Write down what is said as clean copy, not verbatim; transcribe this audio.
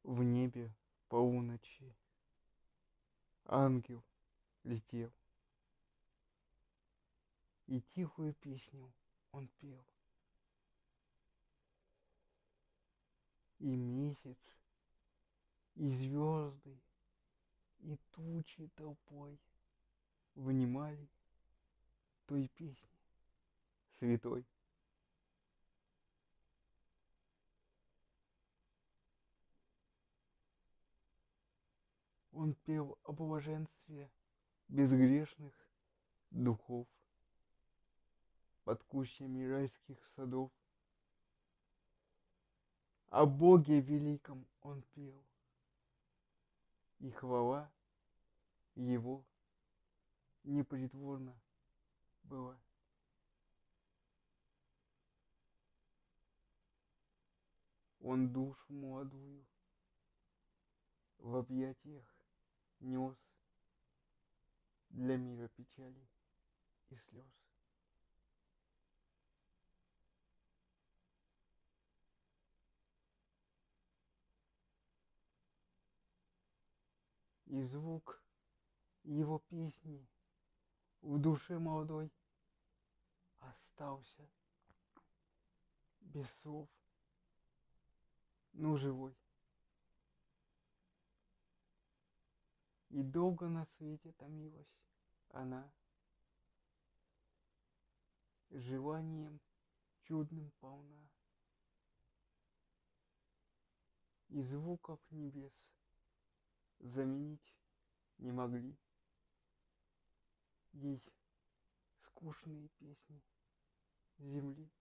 В небе полуночи ангел летел, и тихую песню он пел. И месяц, и звезды, и тучи толпой внимали той песни святой. Он пел о блаженстве безгрешных духов под кущами райских садов. О Боге великом он пел, и хвала его непритворна была. Он душу молодую в объятиях нес для мира печали и слез. И звук его песни в душе молодой остался без слов, но живой. И долго на свете томилась она желанием чудным полна. И звуков небес заменить не могли ей скучные песни земли.